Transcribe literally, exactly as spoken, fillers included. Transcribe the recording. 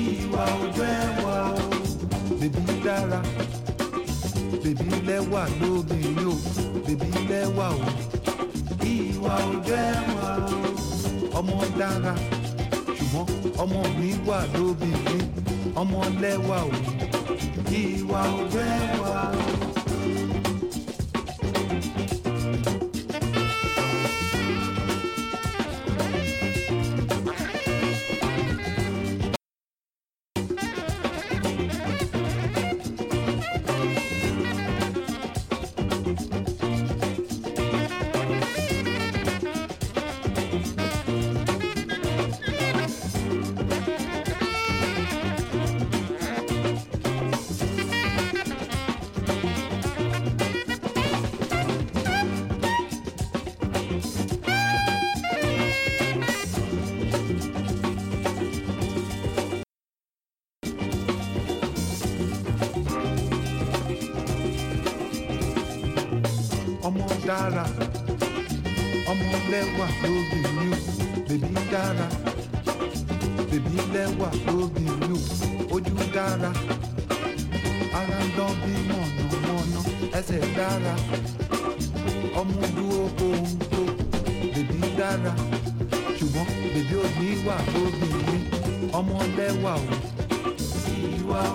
ìwà ojú ẹwà o. Bèbí dára, bèbí lẹ́wà lóbìnrin o, bèbí lẹ́wà o. Ìwà ojú ẹwà o. Ọmọ dára, ṣùgbọ́n ọmọ mi wà lóbìnrin, ọmọ lẹ́wà o. Ìwà ojú ẹwà o. Ọmọ dára, ọmọ lẹ́wà lóbìnrin o, bèbí dára, bèbí lẹ́wà lóbìnrin o, ojú dára, ara ń dán bí mọ̀nàmọ́ná, ẹsẹ̀ dára, ọmọ dúró kóńtó, bèbí dára, ṣùgbọ́n bèbí ò ní wà lóbìnrin, ọmọ lẹ́wà o. Ìwà